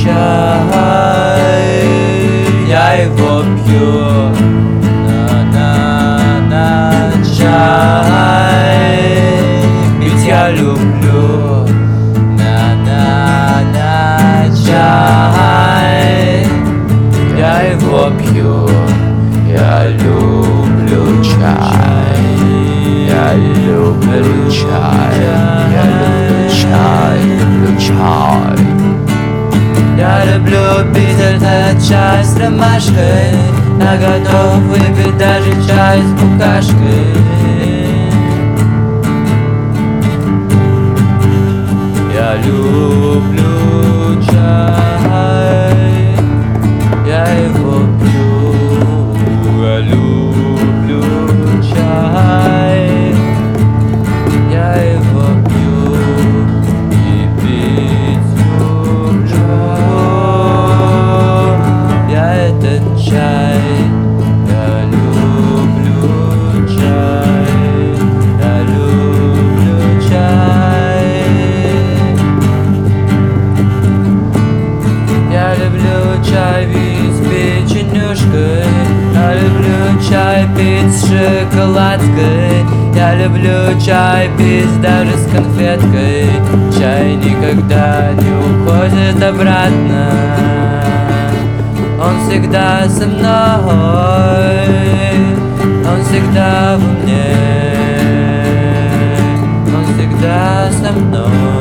чай, я его пью. На чай пить я люблю. На чай я его пью. Я люблю чай. Я люблю чай. Я люблю чай. Люблю чай. Я люблю пить этот чай с ромашкой. Я готов выпить даже чай с букашкой. Я люблю чай, я его пью. Я люблю чай, я его пью. И пить люблю я этот чай. Я люблю чай, я люблю чай. Я люблю чай пить с печенюшкой. Я люблю чай пить с шоколадкой. Я люблю чай пить даже с конфеткой. Чай никогда не уходит обратно. Он всегда со мной. Он всегда во мне. Он всегда со мной.